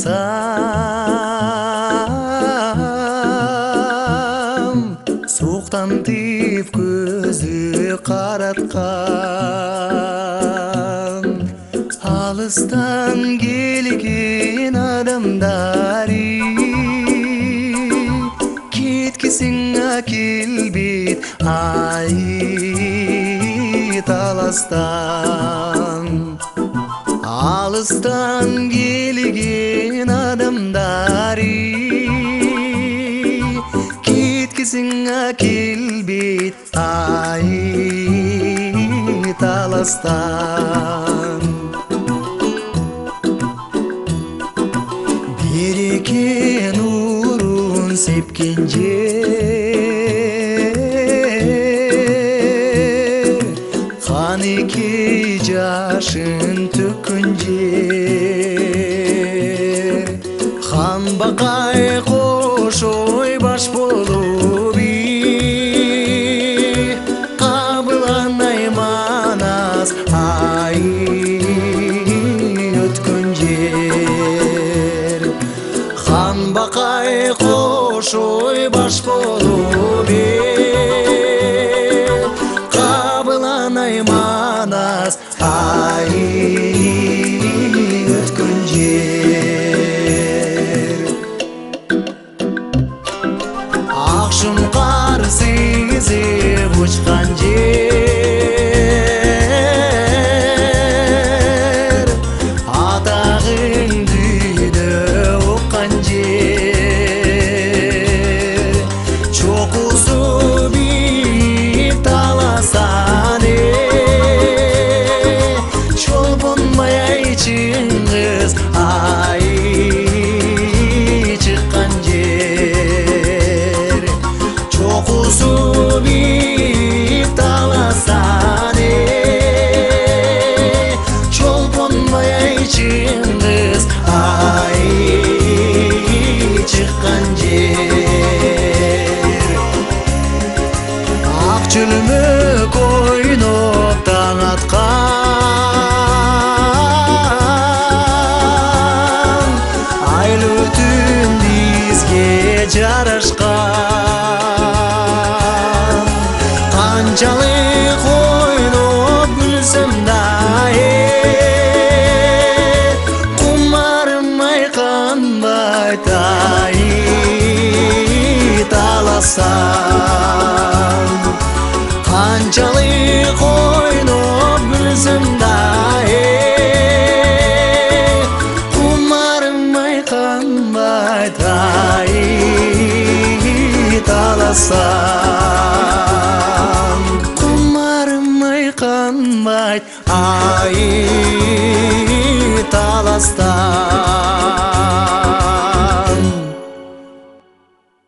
таласам, суықтан тиіп көзі қаратқан, алыстан келген адамдары кеткесің әкелбейді ай таластан. Алыстан келген адамдары кеткесің әкелбейді ай таластан. Береке нұрын сепкен жер, Қанекей жашын төккен жер, Ханбақай қош ойбаш болып қабыланай манас ай өткен жер. Ханбақай қош ойбаш болып қабыланай манас ай өткен жер. Ақшұңқар сезіп ұшқан жер, атағыңды оққан жер, чоқысы биік таласан чолпонбай ай Шыңғыс ай шыққан жер, чоқысы биік таласан чолпонбай ай Шыңғыс ай шыққан жер. Ақ жүлмік ойнап таң атқан, айлы түн бізге жарашқан, қаншалық ойнап күлсем да құмарым айқанбайды ай таласам. Қаншалық ойнап күлсем да құмарым айқанбайды ай таласам. Құмарым айқанбайды ай таластан.